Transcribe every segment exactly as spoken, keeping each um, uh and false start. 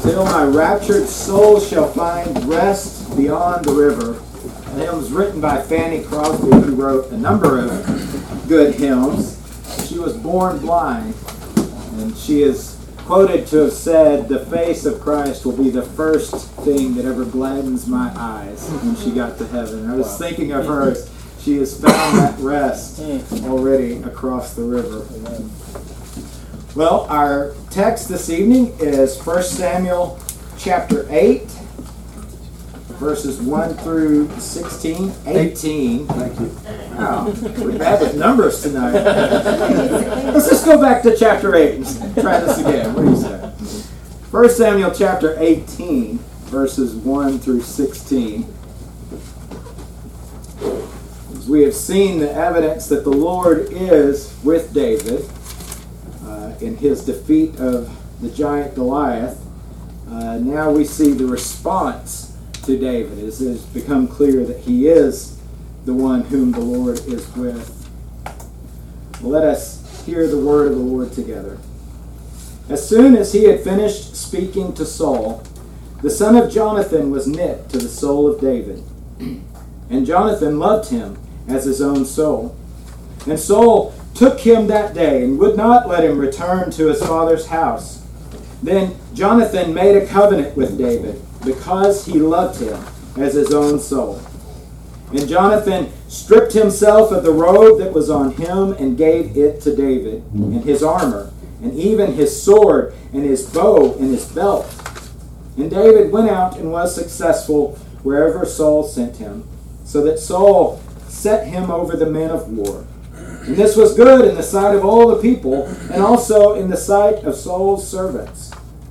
Till my raptured soul shall find rest beyond the river. The hymn was written by Fanny Crosby, who wrote a number of good hymns. She was born blind, and she is quoted to have said, "The face of Christ will be the first thing that ever gladdens my eyes," when she got to heaven. I was wow. thinking of her as she has found that rest already across the river. Amen. Well, our text this evening is First Samuel chapter eight, verses one through sixteen, eighteen. Thank you. Oh, we're bad with numbers tonight. Let's just go back to chapter eight and try this again. What do you say? First Samuel chapter eighteen, verses one through sixteen. As we have seen the evidence that the Lord is with David uh, in his defeat of the giant Goliath, uh, now we see the response to David as it has become clear that he is the one whom the Lord is with. Let us hear the word of the Lord together. As soon as he had finished speaking to Saul, the son of Jonathan was knit to the soul of David. And Jonathan loved him as his own soul. And Saul took him that day and would not let him return to his father's house. Then Jonathan made a covenant with David because he loved him as his own soul. And Jonathan stripped himself of the robe that was on him and gave it to David, and his armor, and even his sword, and his bow, and his belt. And David went out and was successful wherever Saul sent him, so that Saul set him over the men of war. And this was good in the sight of all the people, and also in the sight of Saul's servants.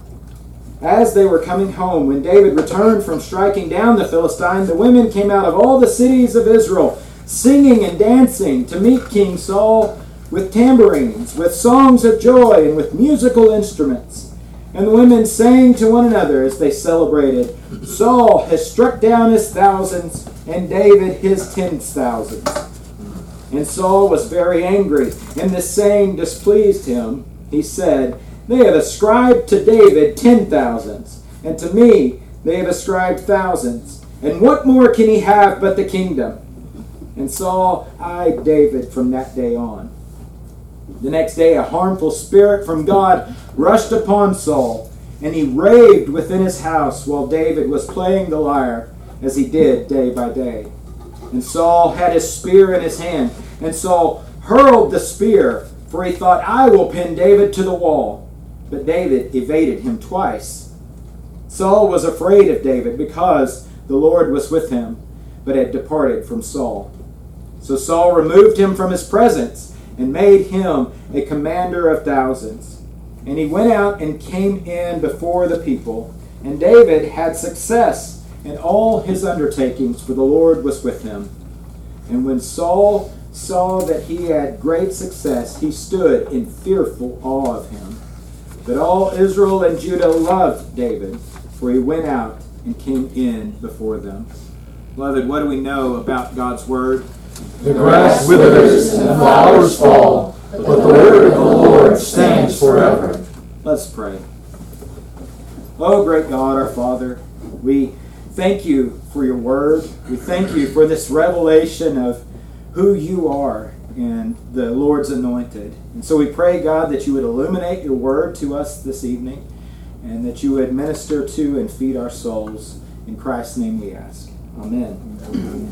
As they were coming home, when David returned from striking down the Philistine, the women came out of all the cities of Israel, singing and dancing to meet King Saul with tambourines, with songs of joy, and with musical instruments. And the women sang to one another as they celebrated, "Saul has struck down his thousands, and David his tens thousands." And Saul was very angry, and this saying displeased him. He said, "They have ascribed to David ten thousands, and to me they have ascribed thousands. And what more can he have but the kingdom?" And Saul eyed David from that day on. The next day a harmful spirit from God rushed upon Saul, and he raved within his house while David was playing the lyre, as he did day by day. And Saul had his spear in his hand, and Saul hurled the spear, for he thought, "I will pin David to the wall." But David evaded him twice. Saul was afraid of David because the Lord was with him, but had departed from Saul. So Saul removed him from his presence and made him a commander of thousands. And he went out and came in before the people. And David had success in all his undertakings, for the Lord was with him. And when Saul saw that he had great success, he stood in fearful awe of him. But all Israel and Judah loved David, for he went out and came in before them. Beloved, what do we know about God's word? The grass withers and the flowers fall, but the word of the Lord stands forever. Let's pray. Oh, great God, our Father, we thank you for your word. We thank you for this revelation of who you are and the Lord's anointed. And so we pray, God, that you would illuminate your word to us this evening, and that you would minister to and feed our souls. In Christ's name we ask. Amen. Amen.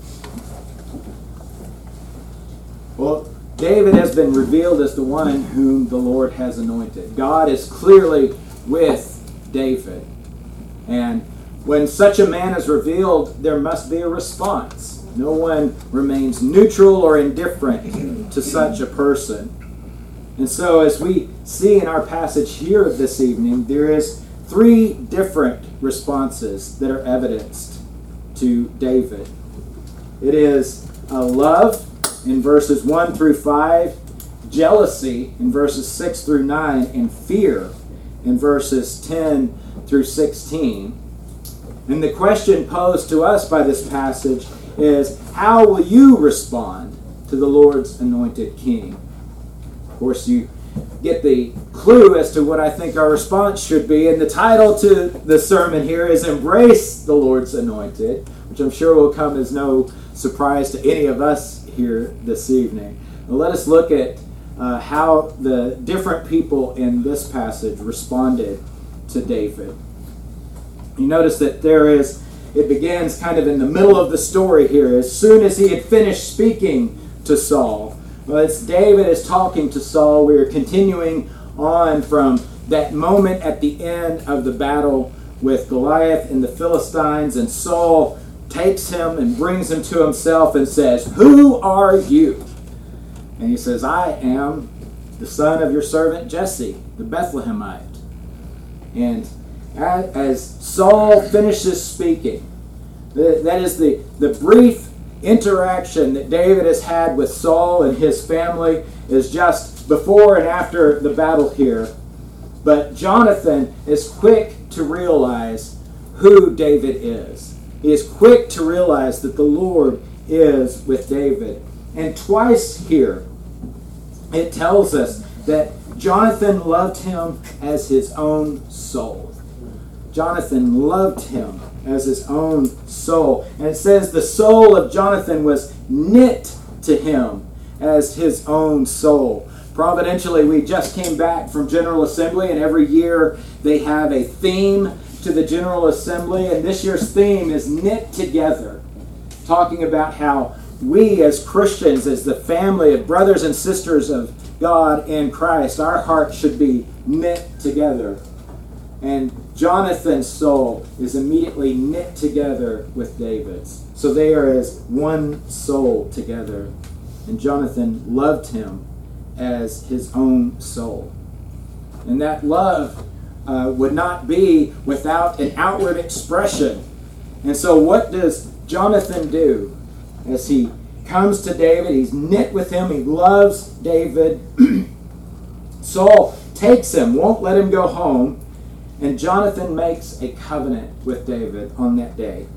Well, David has been revealed as the one whom the Lord has anointed. God is clearly with David. And when such a man is revealed, there must be a response. No one remains neutral or indifferent to such a person. And so as we see in our passage here this evening, there is three different responses that are evidenced to David. It is a love in verses one through five, jealousy in verses six through nine, and fear in verses ten through sixteen. And the question posed to us by this passage is, how will you respond to the Lord's anointed king? Of course, you get the clue as to what I think our response should be. And the title to the sermon here is Embrace the Lord's Anointed, which I'm sure will come as no surprise to any of us here this evening. Now let us look at uh, how the different people in this passage responded to David. You notice that there is, it begins kind of in the middle of the story here. As soon as he had finished speaking to Saul, well, it's David is talking to Saul. We are continuing on from that moment at the end of the battle with Goliath and the Philistines, and Saul takes him and brings him to himself and says, "Who are you?" And he says, "I am the son of your servant Jesse, the Bethlehemite." And as Saul finishes speaking, that is the, the brief interaction that David has had with Saul and his family is just before and after the battle here. But Jonathan is quick to realize who David is. He is quick to realize that the Lord is with David. And twice here, it tells us that Jonathan loved him as his own soul. Jonathan loved him as his own soul. And it says the soul of Jonathan was knit to him as his own soul. Providentially, we just came back from General Assembly, and every year they have a theme to the General Assembly, and this year's theme is knit together, talking about how we as Christians, as the family of brothers and sisters of God in Christ, our hearts should be knit together. And Jonathan's soul is immediately knit together with David's. So they are as one soul together. And Jonathan loved him as his own soul. And that love uh, would not be without an outward expression. And so what does Jonathan do as he comes to David? He's knit with him. He loves David. Saul takes him, won't let him go home. And Jonathan makes a covenant with David on that day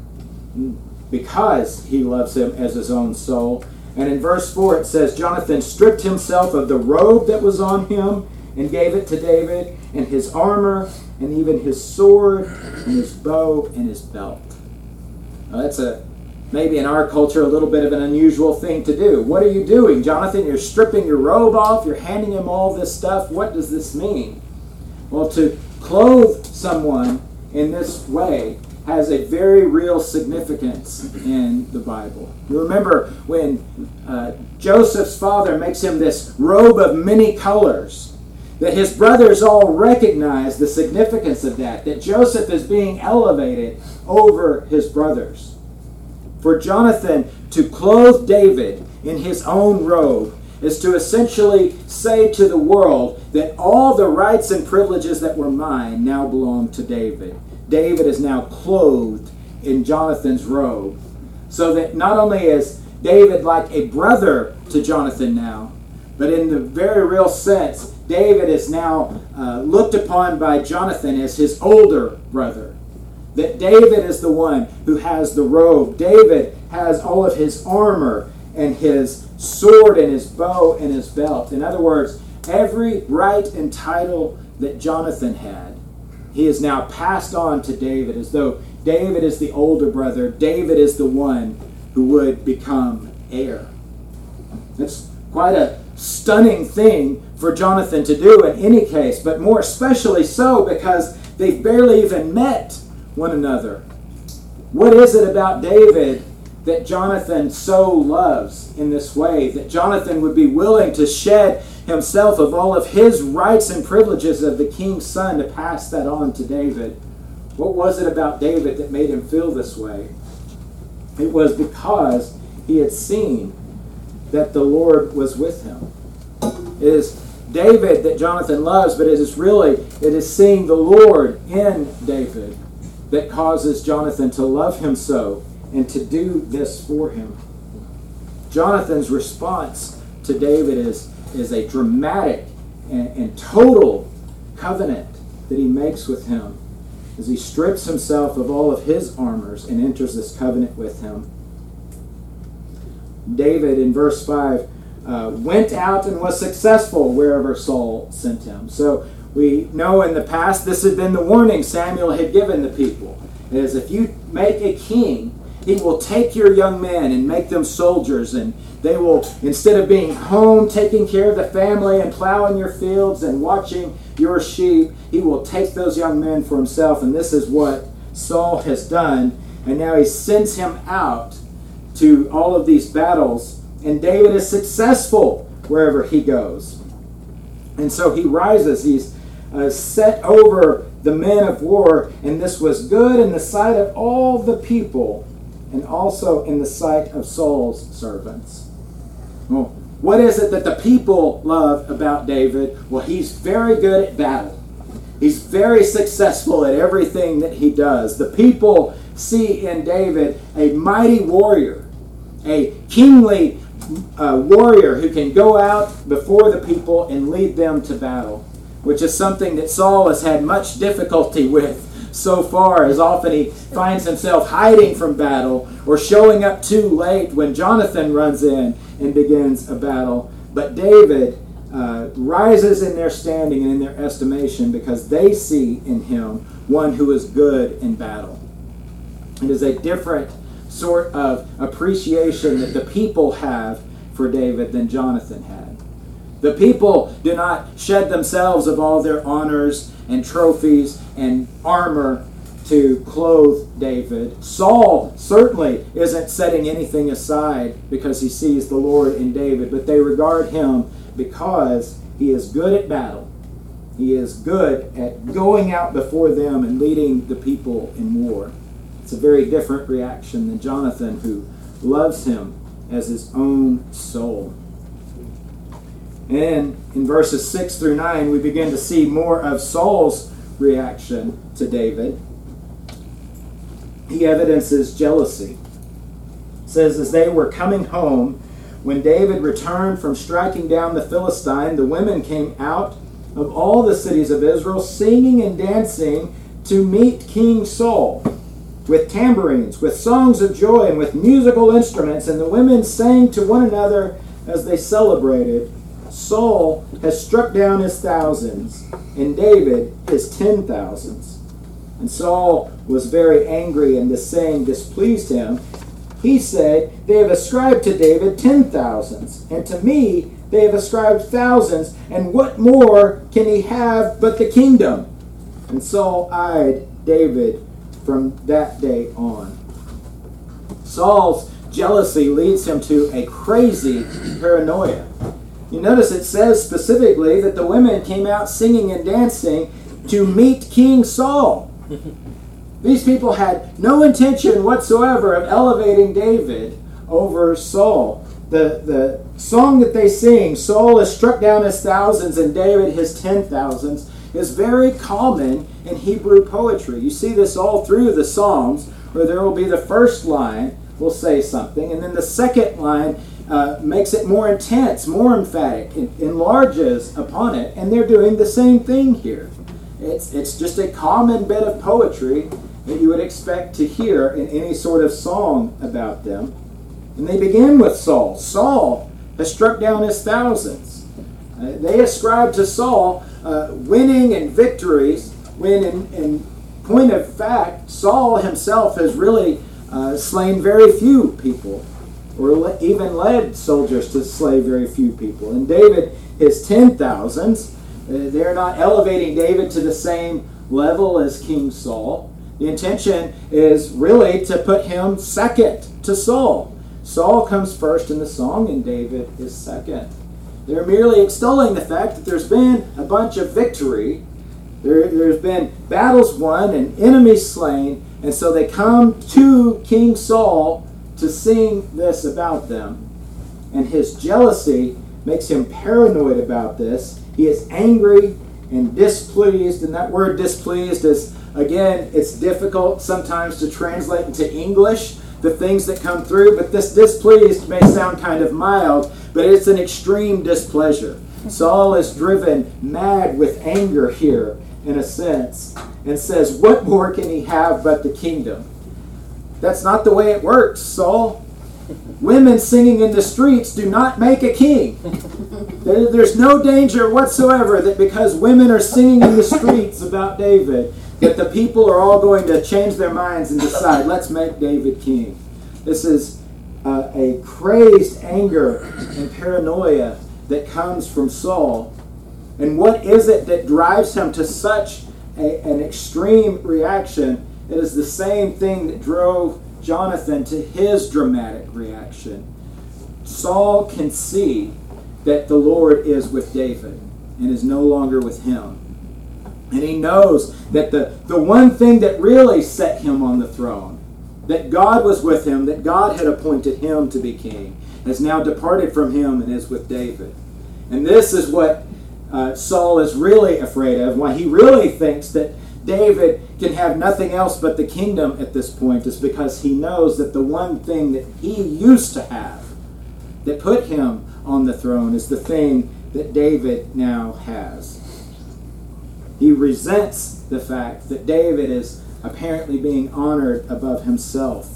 because he loves him as his own soul. And in verse four it says, Jonathan stripped himself of the robe that was on him and gave it to David, and his armor, and even his sword, and his bow, and his belt. Now that's a maybe in our culture a little bit of an unusual thing to do. What are you doing, Jonathan? You're stripping your robe off. You're handing him all this stuff. What does this mean? Well, to clothe someone in this way has a very real significance in the Bible. You remember when uh, Joseph's father makes him this robe of many colors, that his brothers all recognize the significance of that, that Joseph is being elevated over his brothers. For Jonathan to clothe David in his own robe is to essentially say to the world that all the rights and privileges that were mine now belong to David. David is now clothed in Jonathan's robe. So that not only is David like a brother to Jonathan now, but in the very real sense, David is now uh, looked upon by Jonathan as his older brother. That David is the one who has the robe. David has all of his armor and his sword and his bow and his belt. In other words, every right and title that Jonathan had, he is now passed on to David, as though David is the older brother. David is the one who would become heir. It's quite a stunning thing for Jonathan to do in any case, but more especially so because they've barely even met one another. What is it about David that Jonathan so loves in this way, that Jonathan would be willing to shed himself of all of his rights and privileges of the king's son to pass that on to David? What was it about David that made him feel this way? It was because he had seen that the Lord was with him. It is David that Jonathan loves, but it is really, it is seeing the Lord in David that causes Jonathan to love him so and to do this for him. Jonathan's response to David is, is a dramatic and, and total covenant that he makes with him as he strips himself of all of his armors and enters this covenant with him. David, in verse five, uh, went out and was successful wherever Saul sent him. So we know in the past this had been the warning Samuel had given the people, is if you make a king, he will take your young men and make them soldiers, and they will, instead of being home taking care of the family and plowing your fields and watching your sheep, he will take those young men for himself. And this is what Saul has done. And now he sends him out to all of these battles, and David is successful wherever he goes. And so he rises. He's uh, set over the men of war, and this was good in the sight of all the people, and also in the sight of Saul's servants. Well, what is it that the people love about David? Well, he's very good at battle. He's very successful at everything that he does. The people see in David a mighty warrior, a kingly uh, warrior who can go out before the people and lead them to battle, which is something that Saul has had much difficulty with so far, as often he finds himself hiding from battle or showing up too late when Jonathan runs in and begins a battle. But David uh, rises in their standing and in their estimation because they see in him one who is good in battle. It is a different sort of appreciation that the people have for David than Jonathan had. The people do not shed themselves of all their honors and trophies and armor to clothe David. Saul certainly isn't setting anything aside because he sees the Lord in David, but they regard him because he is good at battle. He is good at going out before them and leading the people in war. It's a very different reaction than Jonathan, who loves him as his own soul. And in verses six through nine, we begin to see more of Saul's reaction to David. He evidences jealousy. It says, as they were coming home, when David returned from striking down the Philistine, the women came out of all the cities of Israel, singing and dancing to meet King Saul, with tambourines, with songs of joy, and with musical instruments. And the women sang to one another as they celebrated, Saul has struck down his thousands, and David his ten thousands. And Saul was very angry, and this saying displeased him. He said, they have ascribed to David ten thousands, and to me they have ascribed thousands, and what more can he have but the kingdom? And Saul eyed David from that day on. Saul's jealousy leads him to a crazy paranoia. You notice it says specifically that the women came out singing and dancing to meet King Saul. These people had no intention whatsoever of elevating David over Saul. The, the song that they sing, Saul has struck down his thousands and David his ten thousands, is very common in Hebrew poetry. You see this all through the Psalms, where there will be the first line will say something, and then the second line uh, makes it more intense, more emphatic, it enlarges upon it, and they're doing the same thing here. It's, it's just a common bit of poetry that you would expect to hear in any sort of song about them. And they begin with Saul. Saul has struck down his thousands. Uh, they ascribe to Saul uh, winning and victories, when in, in point of fact, Saul himself has really uh, slain very few people, or le- even led soldiers to slay very few people. And David, his ten thousands, uh, they're not elevating David to the same level as King Saul. The intention is really to put him second to Saul. Saul comes first in the song, and David is second. They're merely extolling the fact that there's been a bunch of victory. There, there's been battles won and enemies slain, and so they come to King Saul to sing this about them. And his jealousy makes him paranoid about this. He is angry and displeased, and that word displeased is, again, it's difficult sometimes to translate into English, the things that come through, but this displeased may sound kind of mild, but it's an extreme displeasure. Saul is driven mad with anger here, in a sense, and says, what more can he have but the kingdom? That's not the way it works, Saul. women singing in the streets do not make a king. There, there's no danger whatsoever that because women are singing in the streets about David, that the people are all going to change their minds and decide, let's make David king. This is uh, a crazed anger and paranoia that comes from Saul. And what is it that drives him to such a, an extreme reaction? It is the same thing that drove Jonathan to his dramatic reaction. Saul can see that the Lord is with David and is no longer with him. And he knows that the, the one thing that really set him on the throne, that God was with him, that God had appointed him to be king, has now departed from him and is with David. And this is what uh, Saul is really afraid of, why he really thinks that David can have nothing else but the kingdom at this point, is because he knows that the one thing that he used to have that put him on the throne is the thing that David now has. He resents the fact that David is apparently being honored above himself.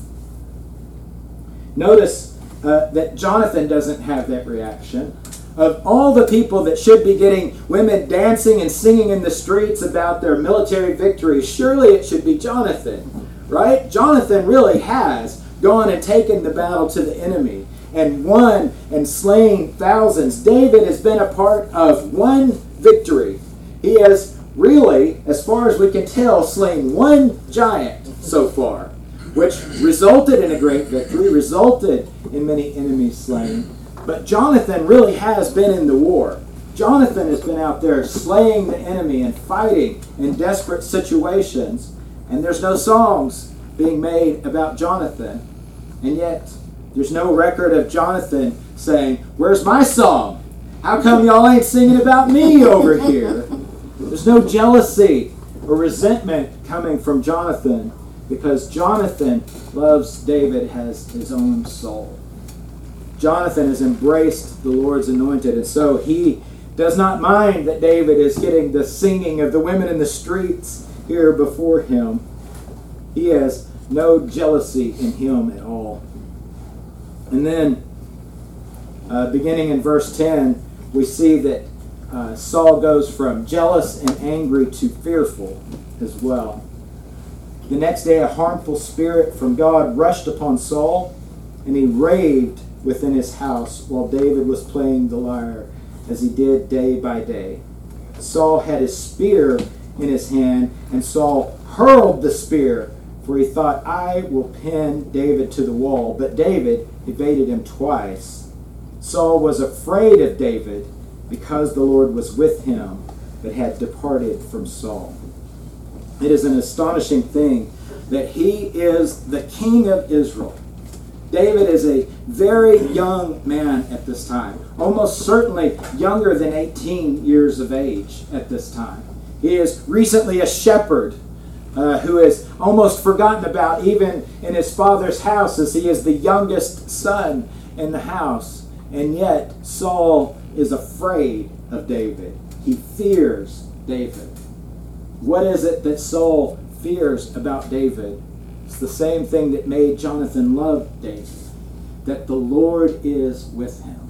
Notice uh, that Jonathan doesn't have that reaction. Of all the people that should be getting women dancing and singing in the streets about their military victories, surely it should be Jonathan, right? Jonathan really has gone and taken the battle to the enemy and won and slain thousands. David has been a part of one victory. He has really, as far as we can tell, slain one giant so far, which resulted in a great victory, resulted in many enemies slain. But Jonathan really has been in the war. Jonathan has been out there slaying the enemy and fighting in desperate situations. And there's no songs being made about Jonathan. And yet, there's no record of Jonathan saying, "Where's my song? How come y'all ain't singing about me over here?" There's no jealousy or resentment coming from Jonathan, because Jonathan loves David as his own soul. Jonathan has embraced the Lord's anointed, and so he does not mind that David is getting the singing of the women in the streets here before him. He has no jealousy in him at all. And then, uh, beginning in verse ten, we see that uh, Saul goes from jealous and angry to fearful as well. The next day, a harmful spirit from God rushed upon Saul, and he raved within his house while David was playing the lyre, as he did day by day. Saul had his spear in his hand, and Saul hurled the spear, for he thought, "I will pin David to the wall." But David evaded him twice. Saul was afraid of David because the Lord was with him, but had departed from Saul. It is an astonishing thing that he is the king of Israel. David is a very young man at this time, almost certainly younger than eighteen years of age at this time. He is recently a shepherd uh, who is almost forgotten about even in his father's house, as he is the youngest son in the house. And yet Saul is afraid of David. He fears David. What is it that Saul fears about David? It's the same thing that made Jonathan love David, that the Lord is with him.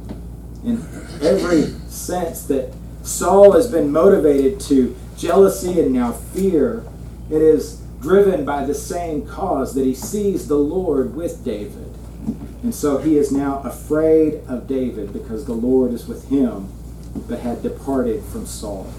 In every sense that Saul has been motivated to jealousy and now fear, it is driven by the same cause, that he sees the Lord with David. And so he is now afraid of David because the Lord is with him, but had departed from Saul.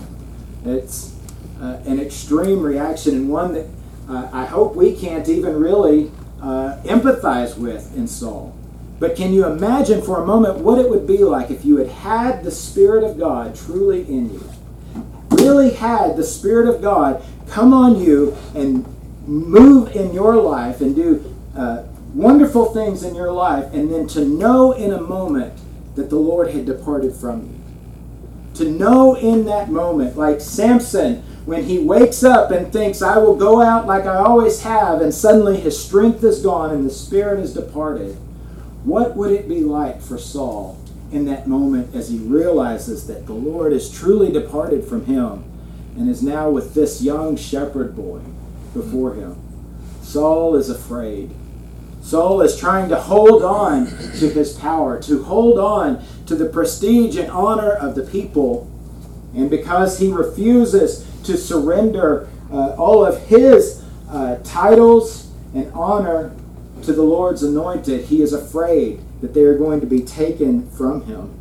It's uh, an extreme reaction, and one that Uh, I hope we can't even really uh, empathize with in Saul. But can you imagine for a moment what it would be like if you had had the Spirit of God truly in you? Really had the Spirit of God come on you and move in your life and do uh, wonderful things in your life, and then to know in a moment that the Lord had departed from you. To know in that moment, like Samson, when he wakes up and thinks, "I will go out like I always have," and suddenly his strength is gone and the Spirit has departed. What would it be like for Saul in that moment as he realizes that the Lord is truly departed from him and is now with this young shepherd boy before him? Saul is afraid. Saul is trying to hold on to his power, to hold on to the prestige and honor of the people. And because he refuses to surrender uh, all of his uh, titles and honor to the Lord's anointed, he is afraid that they are going to be taken from him.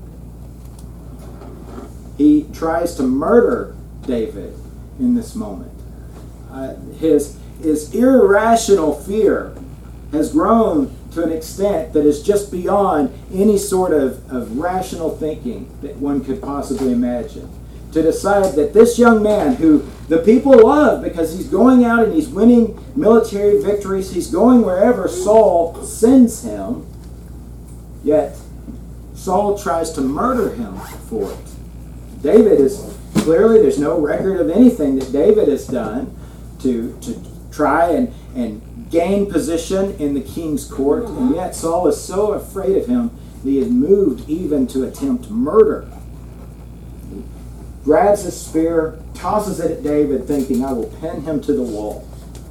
He tries to murder David in this moment. Uh, his, his irrational fear has grown to an extent that is just beyond any sort of, of rational thinking that one could possibly imagine. To decide that this young man, who the people love because he's going out and he's winning military victories, he's going wherever Saul sends him, yet Saul tries to murder him for it. David is clearly, there's no record of anything that David has done to, to try and, and gain position in the king's court, and yet Saul is so afraid of him that he is moved even to attempt murder. He grabs his spear, tosses it at David, thinking, I will pin him to the wall.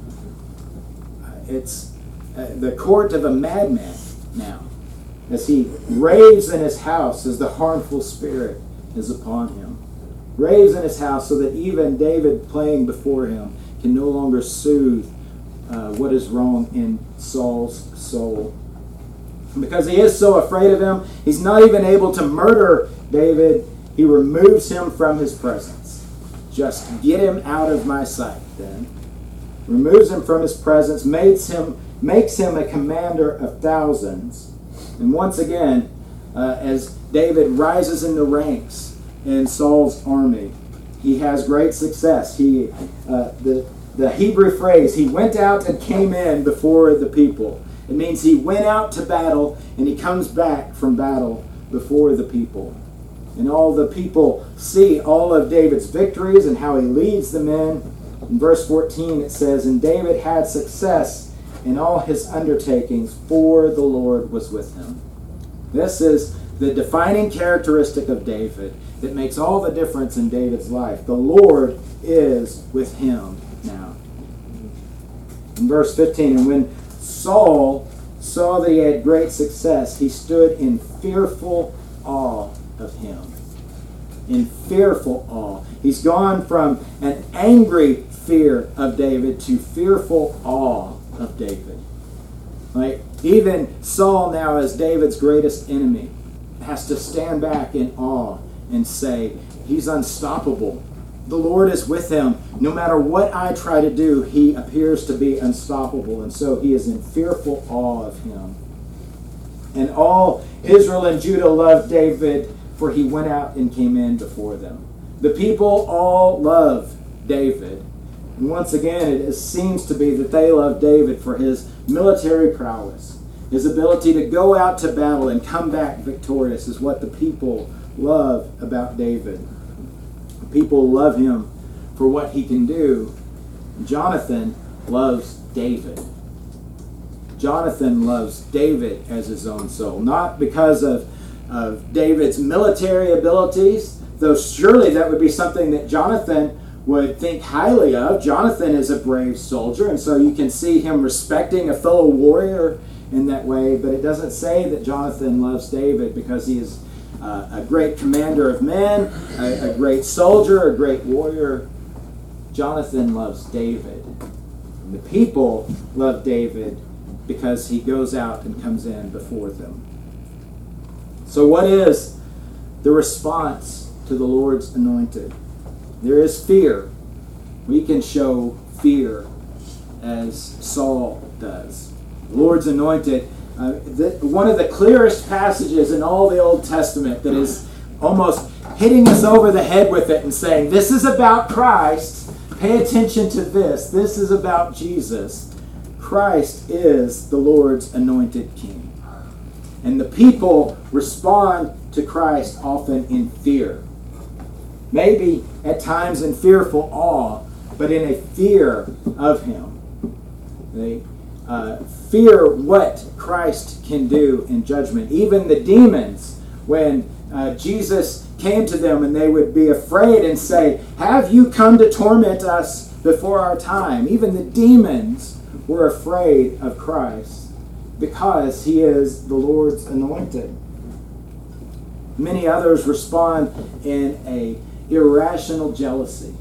It's uh, the court of a madman now, as he raves in his house as the harmful spirit is upon him. Raves in his house so that even David playing before him can no longer soothe uh, what is wrong in Saul's soul. And because he is so afraid of him, he's not even able to murder David. He removes him from his presence. Just get him out of my sight, then. Removes him from his presence, makes him, makes him a commander of thousands. And once again, uh, as David rises in the ranks in Saul's army, he has great success. He, uh, the, the Hebrew phrase, he went out and came in before the people. It means he went out to battle and he comes back from battle before the people. And all the people see all of David's victories and how he leads the men. In verse fourteen it says, and David had success in all his undertakings, for the Lord was with him. This is the defining characteristic of David that makes all the difference in David's life. The Lord is with him now. In verse fifteen, and when Saul saw that he had great success, he stood in fearful awe of him. In fearful awe. He's gone from an angry fear of David to fearful awe of David. Like, even Saul now, as David's greatest enemy, has to stand back in awe and say, he's unstoppable. The Lord is with him. No matter what I try to do, he appears to be unstoppable. And so he is in fearful awe of him. And all Israel and Judah loved David, for he went out and came in before them. The people all love David. And once again, it seems to be that they love David for his military prowess. His ability to go out to battle and come back victorious is what the people love about David. People love him for what he can do. Jonathan loves David. Jonathan loves David as his own soul. Not because of, of David's military abilities, though surely that would be something that Jonathan would think highly of. Jonathan is a brave soldier, and so you can see him respecting a fellow warrior in that way, but it doesn't say that Jonathan loves David because he is uh, a great commander of men, a, a great soldier, a great warrior. Jonathan loves David. And the people love David because he goes out and comes in before them. So what is the response to the Lord's anointed? There is fear. We can show fear as Saul does. The Lord's anointed, uh, the, one of the clearest passages in all the Old Testament that is almost hitting us over the head with it and saying, this is about Christ. Pay attention to this. This is about Jesus. Christ is the Lord's anointed King. And the people respond to Christ often in fear. Maybe at times in fearful awe, but in a fear of him. They uh, fear what Christ can do in judgment. Even the demons, when uh, Jesus came to them and they would be afraid and say, have you come to torment us before our time? Even the demons were afraid of Christ. because he is the Lord's anointed. Many others respond in a irrational jealousy.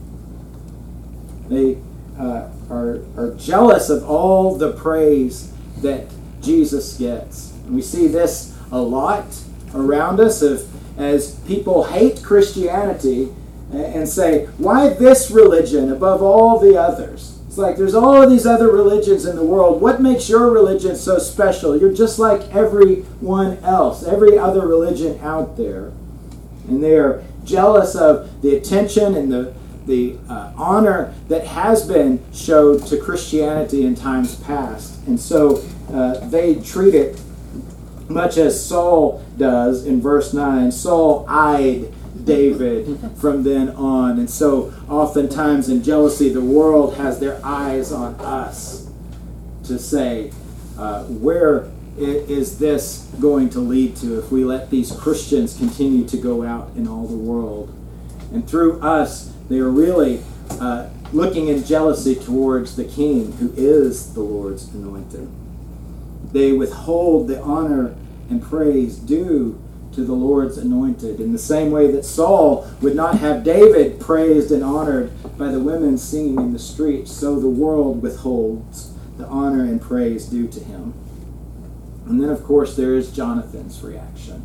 They uh, are, are jealous of all the praise that Jesus gets. And we see this a lot around us of, as people hate Christianity and say, why this religion above all the others? It's like there's all of these other religions in the world. What makes your religion so special? You're just like everyone else, every other religion out there. And they are jealous of the attention and the, the uh, honor that has been showed to Christianity in times past. And so uh, they treat it much as Saul does in verse nine. Saul eyed David from then on. And so oftentimes in jealousy, the world has their eyes on us to say, uh, where is this going to lead to if we let these Christians continue to go out in all the world? And through us, they are really uh, looking in jealousy towards the King who is the Lord's anointed. They withhold the honor and praise due to the Lord's anointed. In the same way that Saul would not have David praised and honored by the women singing in the streets, so the world withholds the honor and praise due to him. And then, of course, there is Jonathan's reaction.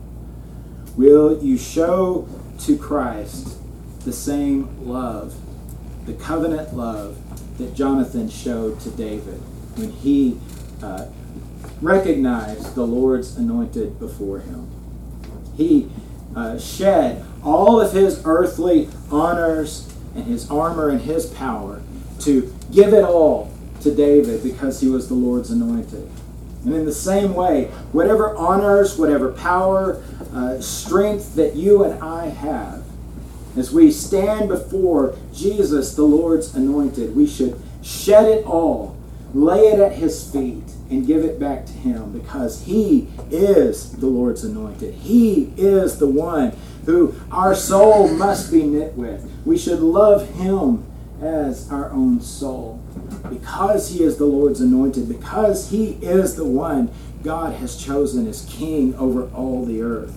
Will you show to Christ the same love, the covenant love that Jonathan showed to David when he uh, recognized the Lord's anointed before him? He uh, shed all of his earthly honors and his armor and his power to give it all to David because he was the Lord's anointed. And in the same way, whatever honors, whatever power, uh, strength that you and I have, as we stand before Jesus, the Lord's anointed, we should shed it all, lay it at his feet, and give it back to him, because he is the Lord's anointed. He is the one who our soul must be knit with. We should love him as our own soul, because he is the Lord's anointed, because he is the one God has chosen as king over all the earth.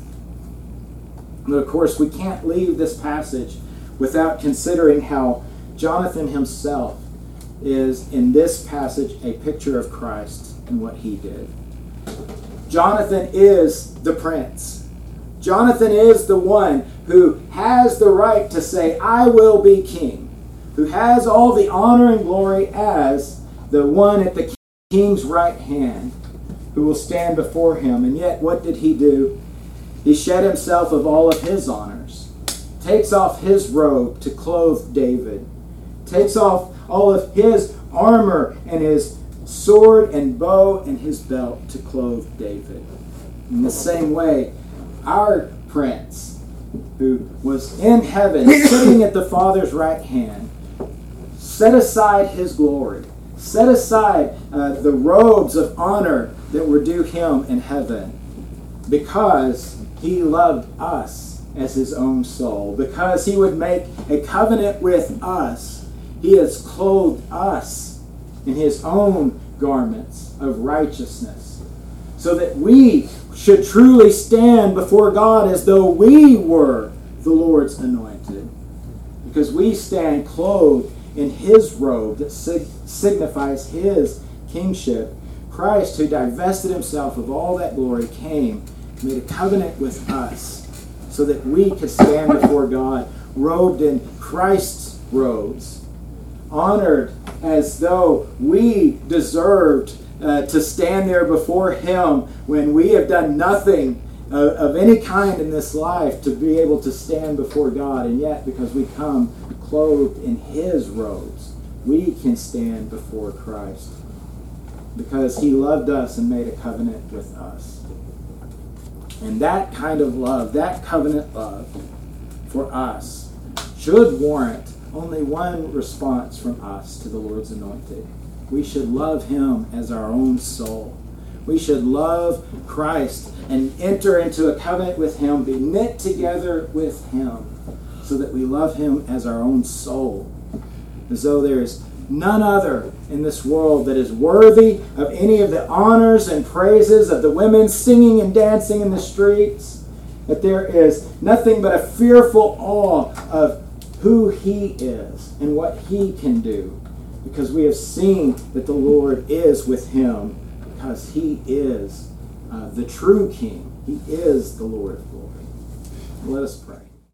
But of course, we can't leave this passage without considering how Jonathan himself is, in this passage, a picture of Christ and what he did. Jonathan is the prince. Jonathan is the one who has the right to say, I will be king, who has all the honor and glory as the one at the king's right hand, who will stand before him. And yet, what did he do? He shed himself of all of his honors, takes off his robe to clothe David, takes off all of his armor and his sword and bow and his belt to clothe David. In the same way, our prince, who was in heaven, sitting at the Father's right hand, set aside his glory, set aside uh, the robes of honor that were due him in heaven, because he loved us as his own soul, because he would make a covenant with us. He has clothed us in his own garments of righteousness, so that we should truly stand before God as though we were the Lord's anointed, because we stand clothed in his robe that sig- signifies his kingship. Christ, who divested himself of all that glory, came, made a covenant with us, so that we could stand before God robed in Christ's robes, honored as though we deserved uh, to stand there before him when we have done nothing uh, of any kind in this life to be able to stand before God. And yet, because we come clothed in his robes, we can stand before Christ, because he loved us and made a covenant with us. And that kind of love, that covenant love for us, should warrant only one response from us to the Lord's anointed. We should love him as our own soul. We should love Christ and enter into a covenant with him, be knit together with him, so that we love him as our own soul, as though there's none other in this world that is worthy of any of the honors and praises of the women singing and dancing in the streets, that there is nothing but a fearful awe of who he is and what he can do, because we have seen that the Lord is with him, because he is uh, the true King. He is the Lord of glory. Let us pray.